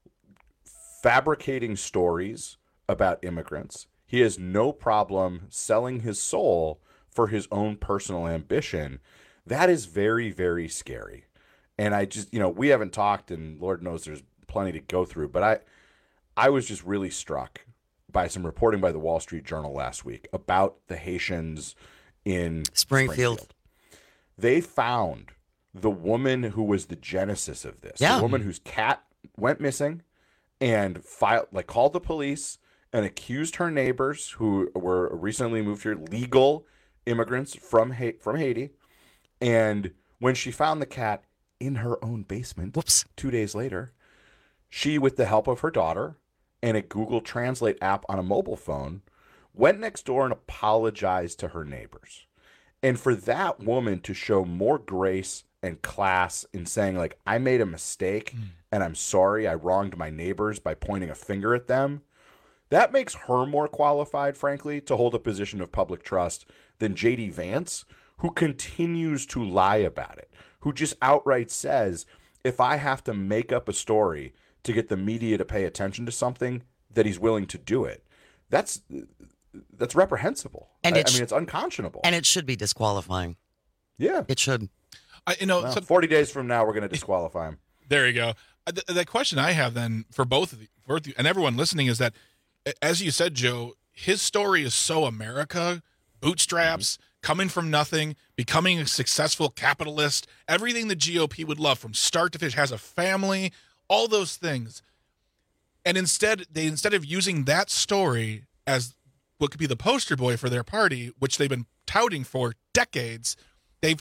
fabricating stories about immigrants. He has no problem selling his soul for his own personal ambition. That is very, very scary. And I just, we haven't talked, and Lord knows there's plenty to go through, but I was just really struck by some reporting by the Wall Street Journal last week about the Haitians in Springfield. They found the woman who was the genesis of this, the woman whose cat went missing, and called the police and accused her neighbors, who were recently moved here, legal immigrants from Haiti. And when she found the cat in her own basement, 2 days later, she, with the help of her daughter and a Google Translate app on a mobile phone, went next door and apologized to her neighbors. And for that woman to show more grace and class in saying, like, I made a mistake and I'm sorry, I wronged my neighbors by pointing a finger at them, that makes her more qualified, frankly, to hold a position of public trust than J.D. Vance, who continues to lie about it, who just outright says, if I have to make up a story to get the media to pay attention to something, that he's willing to do it. That's reprehensible. And it's unconscionable. And it should be disqualifying. Yeah. It should. 40 days from now, we're going to disqualify him. There you go. The question I have then for both of you and everyone listening is that, as you said, Joe, his story is so America, bootstraps, coming from nothing, becoming a successful capitalist, everything the GOP would love from start to finish, has a family, all those things. And instead of using that story as what could be the poster boy for their party, which they've been touting for decades, they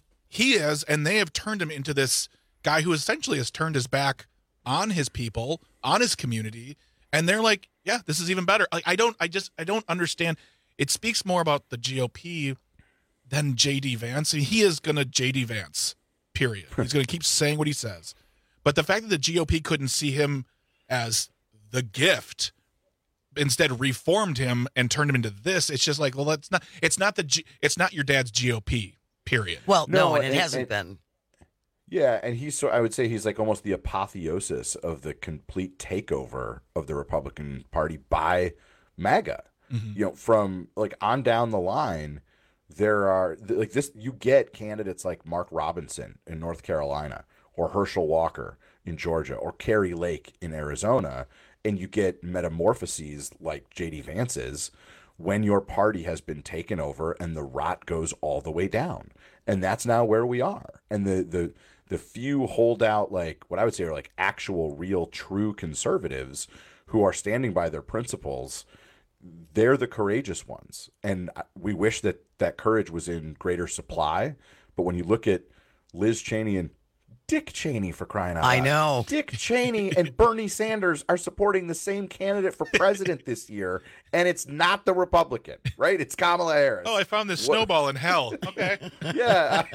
have turned him into this guy who essentially has turned his back on his people, on his community, and they're like, yeah, this is even better. Like, I don't understand. It speaks more about the GOP than J.D. Vance. I mean, he is going to J.D. Vance, period. He's going to keep saying what he says. But the fact that the GOP couldn't see him as the gift, instead reformed him and turned him into this, it's just like, well, it's not your dad's GOP, period. Well, no, and it hasn't been. Yeah, and I would say he's like almost the apotheosis of the complete takeover of the Republican Party by MAGA. Mm-hmm. From like on down the line, there are like this. You get candidates like Mark Robinson in North Carolina, or Herschel Walker in Georgia, or Kerry Lake in Arizona, and you get metamorphoses like J.D. Vance's when your party has been taken over and the rot goes all the way down. And that's now where we are. And the few holdout, like what I would say are like actual, real, true conservatives who are standing by their principles, they're the courageous ones. And we wish that courage was in greater supply. But when you look at Liz Cheney and Dick Cheney, for crying out loud. I know. Dick Cheney and Bernie Sanders are supporting the same candidate for president this year, and it's not the Republican, right? It's Kamala Harris. Oh, I found this snowball in hell. Okay. Yeah.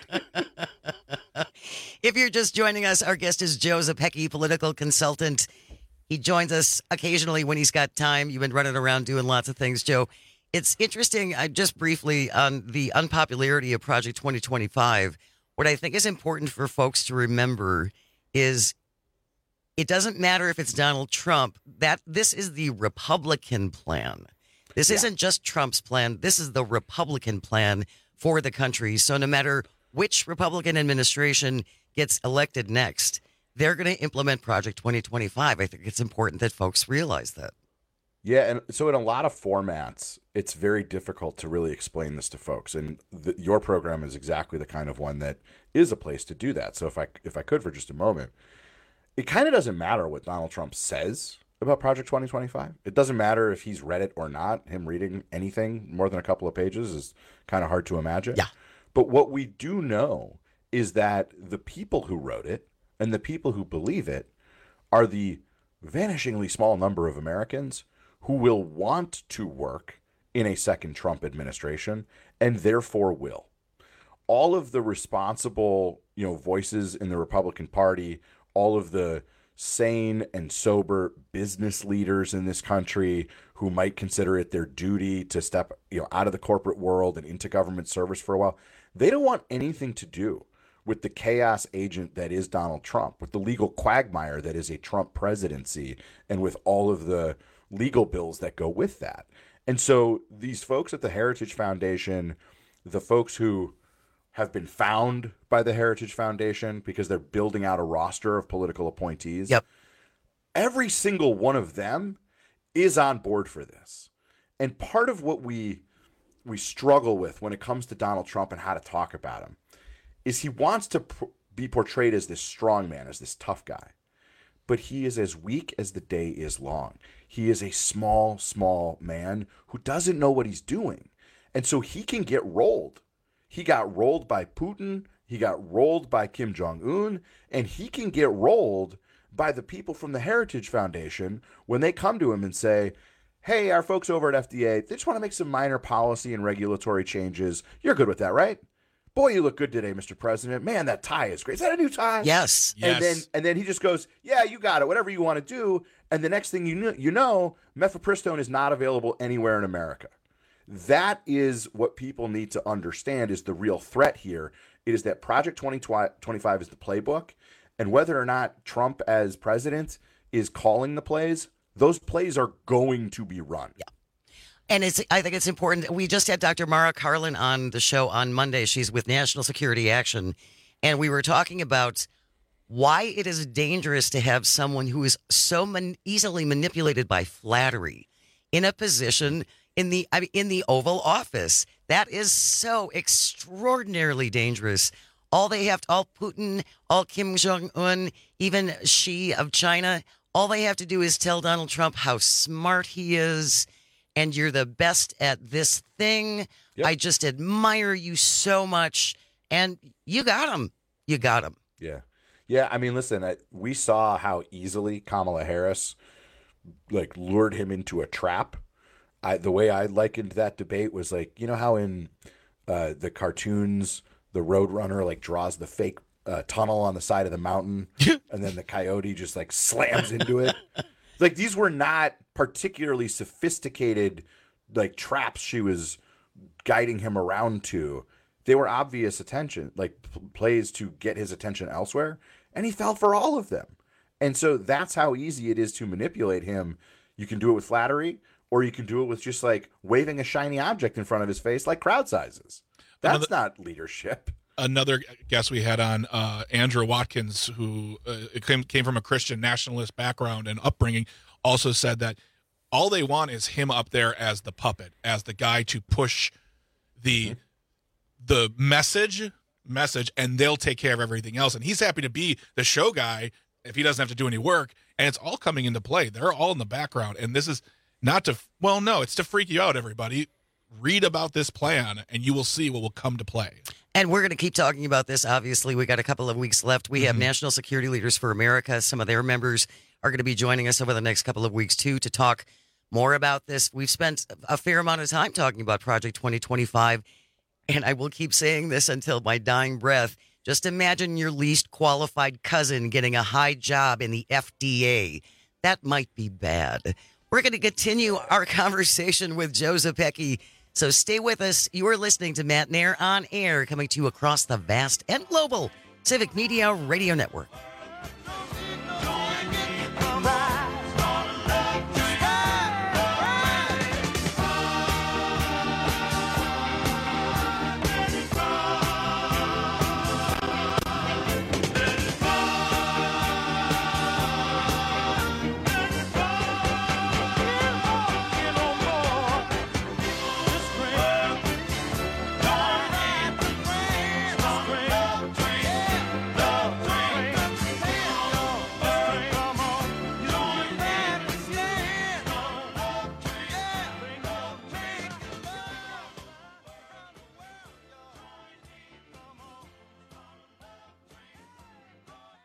If you're just joining us, our guest is Joe Zepecki, political consultant. He joins us occasionally when he's got time. You've been running around doing lots of things, Joe. It's interesting, just briefly, on the unpopularity of Project 2025. What I think is important for folks to remember is it doesn't matter if it's Donald Trump, that this is the Republican plan. This isn't just Trump's plan. This is the Republican plan for the country. So no matter which Republican administration gets elected next, they're going to implement Project 2025. I think it's important that folks realize that. Yeah, and so in a lot of formats, it's very difficult to really explain this to folks. And your program is exactly the kind of one that is a place to do that. So if I could for just a moment, it kind of doesn't matter what Donald Trump says about Project 2025. It doesn't matter if he's read it or not. Him reading anything more than a couple of pages is kind of hard to imagine. Yeah. But what we do know is that the people who wrote it and the people who believe it are the vanishingly small number of Americans who will want to work in a second Trump administration and therefore will. All of the responsible, voices in the Republican Party, all of the sane and sober business leaders in this country who might consider it their duty to step, out of the corporate world and into government service for a while, they don't want anything to do with the chaos agent that is Donald Trump, with the legal quagmire that is a Trump presidency, and with all of the legal bills that go with that. And so these folks at the Heritage Foundation, the folks who have been found by the Heritage Foundation because they're building out a roster of political appointees. Yep. Every single one of them is on board for this. And part of what we struggle with when it comes to Donald Trump and how to talk about him is he wants to be portrayed as this strong man, as this tough guy. But he is as weak as the day is long. He is a small, small man who doesn't know what he's doing. And so he can get rolled. He got rolled by Putin. He got rolled by Kim Jong-un. And he can get rolled by the people from the Heritage Foundation when they come to him and say, hey, our folks over at FDA, they just want to make some minor policy and regulatory changes. You're good with that, right? Boy, you look good today, Mr. President. Man, that tie is great. Is that a new tie? Yes. And then he just goes, yeah, you got it. Whatever you want to do. And the next thing you know, mifepristone is not available anywhere in America. That is what people need to understand is the real threat here. It is that Project 2025 is the playbook. And whether or not Trump as president is calling the plays, those plays are going to be run. Yeah. And I think it's important. We just had Dr. Mara Karlin on the show on Monday. She's with National Security Action. And we were talking about why it is dangerous to have someone who is so easily manipulated by flattery in a position in the Oval Office. That is so extraordinarily dangerous. All Putin, all Kim Jong-un, even Xi of China, all they have to do is tell Donald Trump how smart he is. And you're the best at this thing. Yep. I just admire you so much. And you got him. You got him. Yeah. Yeah. I mean, listen, we saw how easily Kamala Harris lured him into a trap. The way I likened that debate was how in the cartoons, the Roadrunner draws the fake tunnel on the side of the mountain and then the coyote just slams into it. These were not particularly sophisticated traps she was guiding him around to. They were obvious attention, plays to get his attention elsewhere, and he fell for all of them. And so that's how easy it is to manipulate him. You can do it with flattery, or you can do it with just waving a shiny object in front of his face like crowd sizes. That's not leadership. Another guest we had on, Andrew Watkins, who came from a Christian nationalist background and upbringing, also said that all they want is him up there as the puppet, as the guy to push the message, and they'll take care of everything else. And he's happy to be the show guy if he doesn't have to do any work. And it's all coming into play. They're all in the background. And this is not to, it's to freak you out, everybody. Read about this plan, and you will see what will come to play. And we're going to keep talking about this. Obviously, we got a couple of weeks left. We have National Security Leaders for America. Some of their members are going to be joining us over the next couple of weeks, too, to talk more about this. We've spent a fair amount of time talking about Project 2025, and I will keep saying this until my dying breath. Just imagine your least qualified cousin getting a high job in the FDA. That might be bad. We're going to continue our conversation with Joe Zepecki. So stay with us. You are listening to Matt Nair on Air, coming to you across the vast and global Civic Media Radio Network.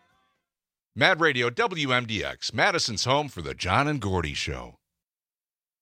Mad Radio WMDX, Madison's home for the John and Gordy Show.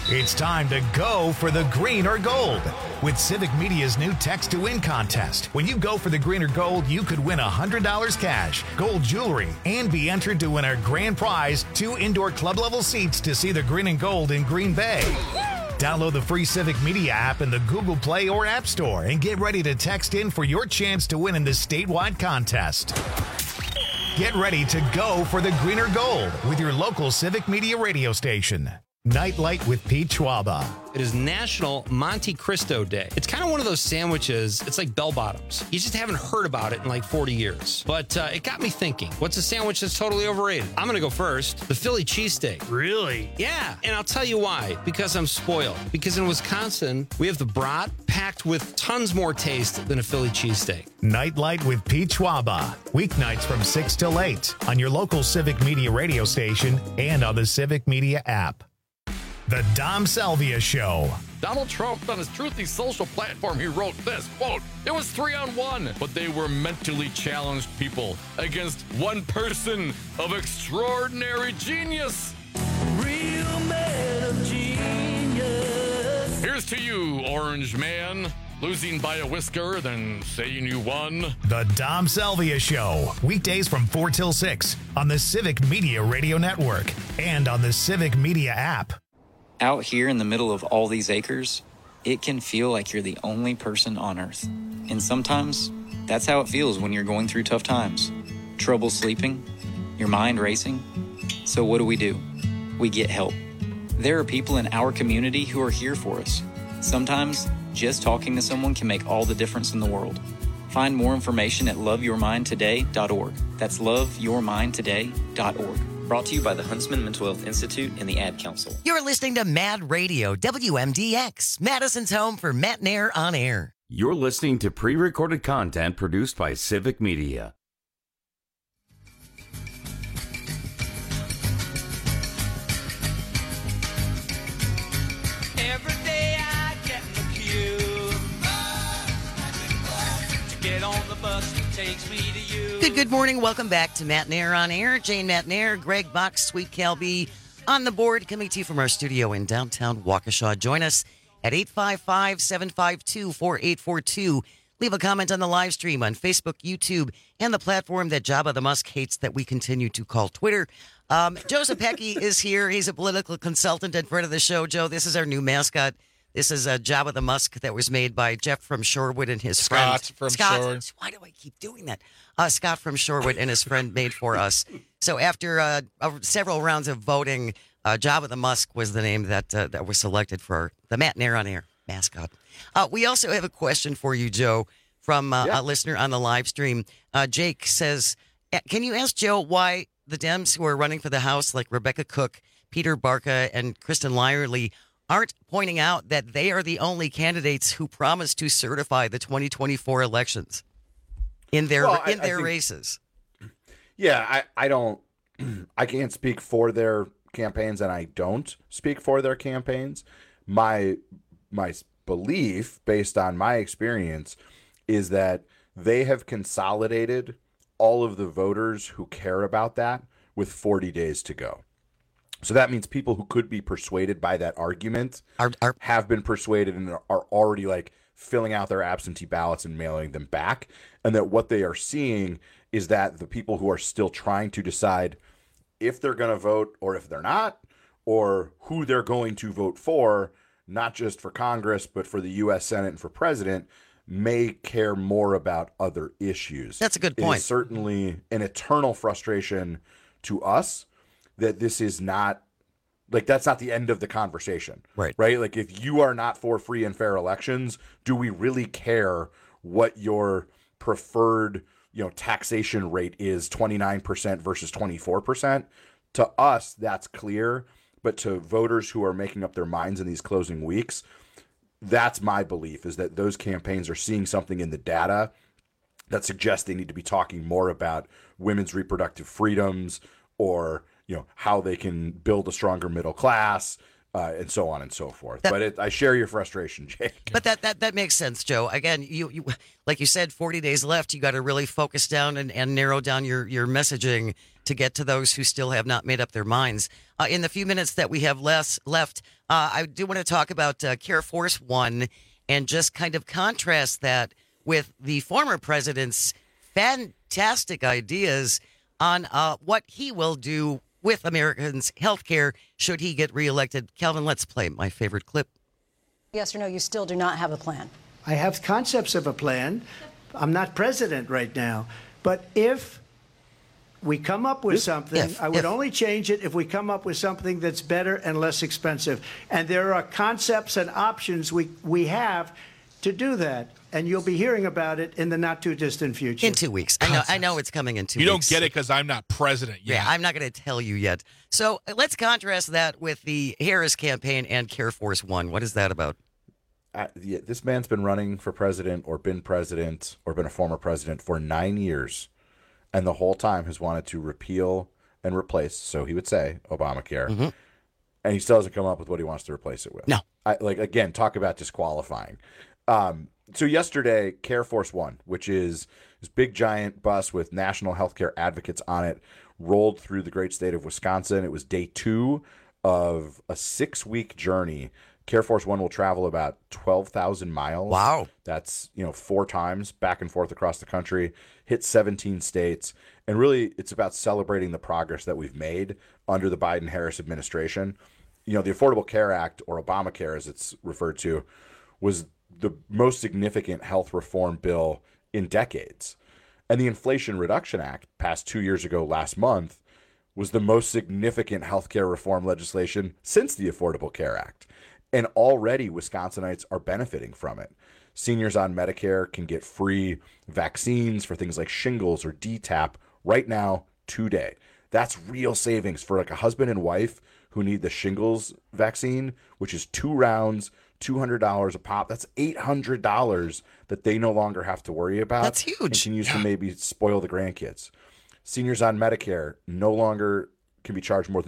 It's time to go for the green or gold with Civic Media's new Text to Win contest. When you go for the green or gold, you could win $100 cash, gold jewelry, and be entered to win our grand prize, 2 indoor club level seats to see the green and gold in Green Bay. Download the free Civic Media app in the Google Play or App Store and get ready to text in for your chance to win in this statewide contest. Get ready to go for the green or gold with your local Civic Media radio station. Nightlight with Pete Schwaba. It is National Monte Cristo Day. It's kind of one of those sandwiches. It's like bell bottoms. You just haven't heard about it in like 40 years. But it got me thinking, what's a sandwich that's totally overrated? I'm going to go first. The Philly cheesesteak. Really? Yeah. And I'll tell you why. Because I'm spoiled. Because in Wisconsin, we have the brat packed with tons more taste than a Philly cheesesteak. Nightlight with Pete Schwaba. Weeknights from 6 till 8 on your local Civic Media radio station and on the Civic Media app. The Dom Salvia Show. Donald Trump, on his Truthy social platform, he wrote this, quote, "It was 3-on-1, but they were mentally challenged people against one person of extraordinary genius." Real man of genius. Here's to you, Orange Man. Losing by a whisker, then saying you won. The Dom Salvia Show. Weekdays from 4 till 6 on the Civic Media Radio Network and on the Civic Media app. Out here in the middle of all these acres, it can feel like you're the only person on Earth. And sometimes, that's how it feels when you're going through tough times. Trouble sleeping, your mind racing. So what do? We get help. There are people in our community who are here for us. Sometimes, just talking to someone can make all the difference in the world. Find more information at loveyourmindtoday.org. That's loveyourmindtoday.org. Brought to you by the Huntsman Mental Health Institute and the Ad Council. You're listening to Mad Radio, WMDX, Madison's home for Matt Nair on air. You're listening to pre-recorded content produced by Civic Media. Every day I get in the queue to get on the bus that takes me to you. Good morning. Welcome back to Matt Nair on air. Jane Matt Nair, Greg Box, Sweet Calby on the board, coming to you from our studio in downtown Waukesha. Join us at 855-752-4842. Leave a comment on the live stream on Facebook, YouTube, and the platform that Jabba the Musk hates that we continue to call Twitter. Joseph Pecky is here. He's a political consultant and friend of the show. Joe, this is our new mascot. This is a Jabba the Musk that was made by Jeff from Shorewood and his friend. Shorewood. Why do I keep doing that? Scott from Shorewood and his friend made for us. So after several rounds of voting, Jabba the Musk was the name that was selected for the Matt Nair on air mascot. We also have a question for you, Joe, from a listener on the live stream. Jake says, can you ask Joe why the Dems who are running for the House, like Rebecca Cook, Peter Barca, and Kristen Lyerly, aren't pointing out that they are the only candidates who promised to certify the 2024 elections in their races? Yeah, I don't. I can't speak for their campaigns, and I don't speak for their campaigns. My belief, based on my experience, is that they have consolidated all of the voters who care about that with 40 days to go. So that means people who could be persuaded by that argument have been persuaded and are already like filling out their absentee ballots and mailing them back. And that what they are seeing is that the people who are still trying to decide if they're going to vote or if they're not, or who they're going to vote for, not just for Congress, but for the U.S. Senate and for president, may care more about other issues. That's a good point. It is certainly an eternal frustration to us that this is not, like, that's not the end of the conversation. Right. Right? Like, if you are not for free and fair elections, do we really care what your preferred, taxation rate is, 29% versus 24%? To us, that's clear. But to voters who are making up their minds in these closing weeks, that's my belief, is that those campaigns are seeing something in the data that suggests they need to be talking more about women's reproductive freedoms, or how they can build a stronger middle class, and so on and so forth. But I share your frustration, Jake. But that makes sense, Joe. Again, you like you said, 40 days left. You got to really focus down and narrow down your messaging to get to those who still have not made up their minds. In the few minutes that we have left, I do want to talk about Care Force One and just kind of contrast that with the former president's fantastic ideas on what he will do with Americans' health care should he get reelected. Calvin, let's play my favorite clip. Yes or no, you still do not have a plan? I have concepts of a plan. I'm not president right now. But if we come up with something, I would only change it if we come up with something that's better and less expensive. And there are concepts and options we have to do that. And you'll be hearing about it in the not-too-distant future. In 2 weeks. I know it's coming in 2 weeks. You don't get it because I'm not president yet. Yeah, I'm not going to tell you yet. So let's contrast that with the Harris campaign and Care Force One. What is that about? This man's been running for president or been a former president for 9 years. And the whole time has wanted to repeal and replace, so he would say, Obamacare. Mm-hmm. And he still hasn't come up with what he wants to replace it with. No. Again, talk about disqualifying. So yesterday, Care Force One, which is this big giant bus with national healthcare advocates on it, rolled through the great state of Wisconsin. It was day 2 of a 6-week journey. Care Force One will travel about 12,000 miles. Wow. That's, 4 times back and forth across the country, hit 17 states. And really, it's about celebrating the progress that we've made under the Biden-Harris administration. The Affordable Care Act, or Obamacare as it's referred to, was the most significant health reform bill in decades. And the Inflation Reduction Act, passed 2 years ago last month, was the most significant healthcare reform legislation since the Affordable Care Act. And already Wisconsinites are benefiting from it. Seniors on Medicare can get free vaccines for things like shingles or DTaP right now, today. That's real savings for like a husband and wife who need the shingles vaccine, which is 2 rounds, $200 a pop. That's $800 that they no longer have to worry about. That's huge. And can use to maybe spoil the grandkids. Seniors on Medicare no longer can be charged more than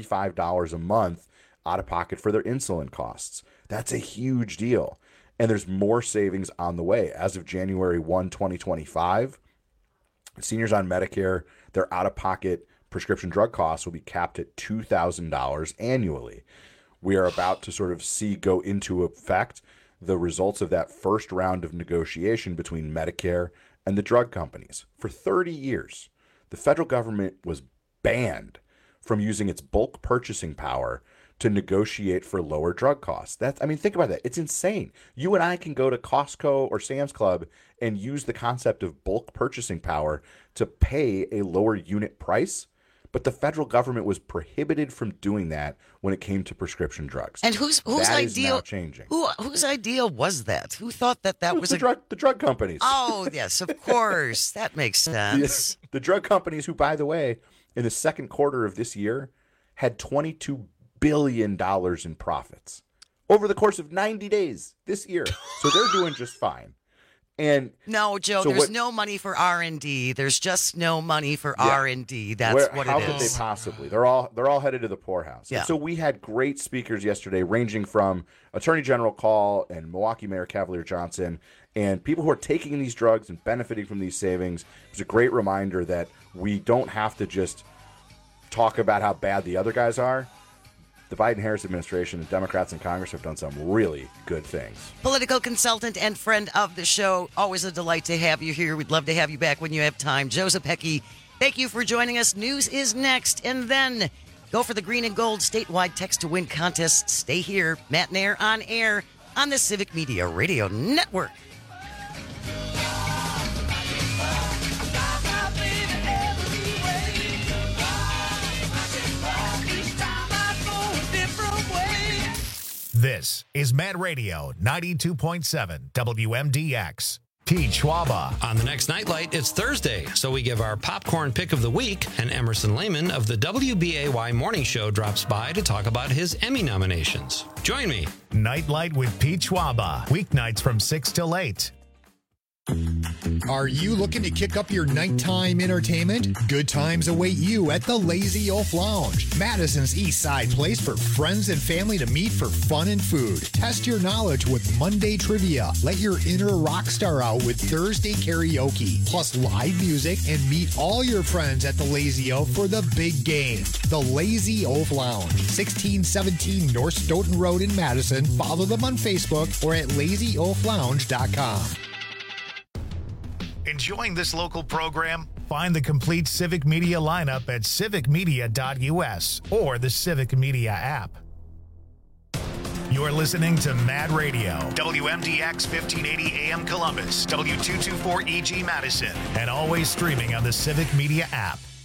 $35 a month out of pocket for their insulin costs. That's a huge deal. And there's more savings on the way. As of January 1, 2025, seniors on Medicare, their out-of-pocket prescription drug costs will be capped at $2,000 annually. We are about to sort of see go into effect the results of that first round of negotiation between Medicare and the drug companies. For 30 years, the federal government was banned from using its bulk purchasing power to negotiate for lower drug costs. Think about that. It's insane. You and I can go to Costco or Sam's Club and use the concept of bulk purchasing power to pay a lower unit price. But the federal government was prohibited from doing that when it came to prescription drugs. And whose that idea? Is now changing. Whose idea was that? Who thought that was the drug companies? Oh yes, of course, that makes sense. The drug companies, who, by the way, in the second quarter of this year, had $22 billion in profits over the course of 90 days this year. So they're doing just fine. And no, Joe, so there's no money for R&D. There's just no money for R&D. That's what it is. How could they possibly? They're all headed to the poorhouse. Yeah. And so we had great speakers yesterday, ranging from Attorney General Call and Milwaukee Mayor Cavalier Johnson, and people who are taking these drugs and benefiting from these savings. It was a great reminder that we don't have to just talk about how bad the other guys are. The Biden-Harris administration, the Democrats in Congress have done some really good things. Political consultant and friend of the show. Always a delight to have you here. We'd love to have you back when you have time. Joe Zepecki, thank you for joining us. News is next. And then go for the green and gold statewide text to win contest. Stay here. Matt Nair on air on the Civic Media Radio Network. This is Mad Radio 92.7 WMDX. Pete Schwaba. On the next Nightlight, it's Thursday, so we give our popcorn pick of the week, and Emerson Lehman of the WBAY Morning Show drops by to talk about his Emmy nominations. Join me. Nightlight with Pete Schwaba. Weeknights from 6 till 8. Are you looking to kick up your nighttime entertainment? Good times await you at the Lazy Oaf Lounge, Madison's East Side place for friends and family to meet for fun and food. Test your knowledge with Monday trivia. Let your inner rock star out with Thursday karaoke, plus live music, and meet all your friends at the Lazy Oaf for the big game. The Lazy Oaf Lounge, 1617 North Stoughton Road in Madison. Follow them on Facebook or at lazyoaflounge.com. Enjoying this local program? Find the complete Civic Media lineup at civicmedia.us or the Civic Media app. You're listening to Mad Radio, WMDX 1580 AM Columbus, W224 EG Madison, and always streaming on the Civic Media app.